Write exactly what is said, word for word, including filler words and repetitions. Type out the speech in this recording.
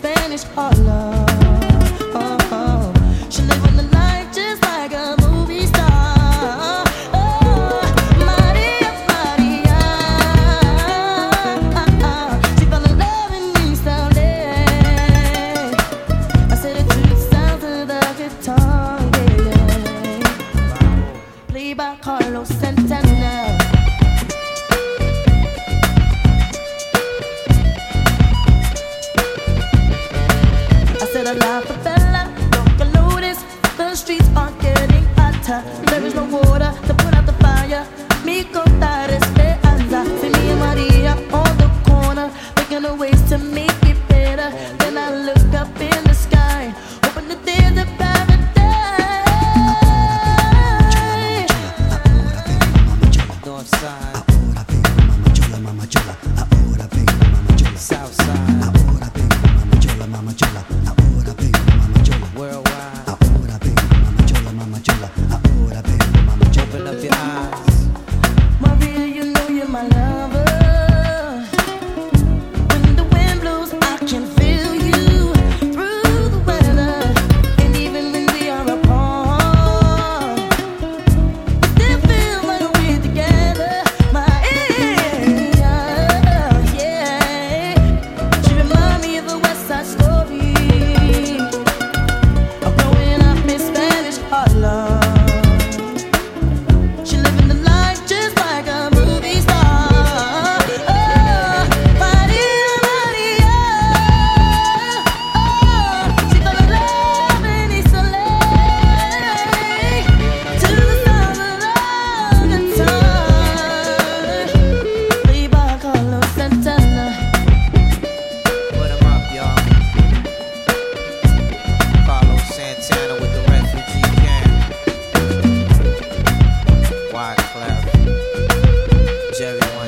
Spanish Harlem. Oh, oh. She living the life just like a movie star. Oh, Maria, Maria. She fell in love in East L A. I said it to the sound of the guitar, yeah. Played by Carlos Santana. A la favela, don't notice the streets are getting hotter. There is no water to put out the fire. Mi contar esperanza. See me and Maria on the corner, thinking of ways to make it better. Then I look up in the sky, hoping that there's a paradise. North side, ahora vengo mama chola, mama chola. Ahora vengo mama chola. South side, ahora vengo mama chola, mama chola. Worldwide. Ahora vengo, mama chola, mama chola. Ahora vengo, mama chola. Open up your eyes. Maria, you know you're my lover. When the wind blows, I can feel you through the weather. And even when we are apart, it still feels like we're together. Maria, yeah. She reminds me of a West Side Story. She living the life just like a movie star. Oh, Maria, Maria. Oh, she fell in love in East L A. To the sound of the guitar. Played by Carlos Santana. Put 'em up, y'all. Carlos Santana with the refugee camp. Wyclef, Jerry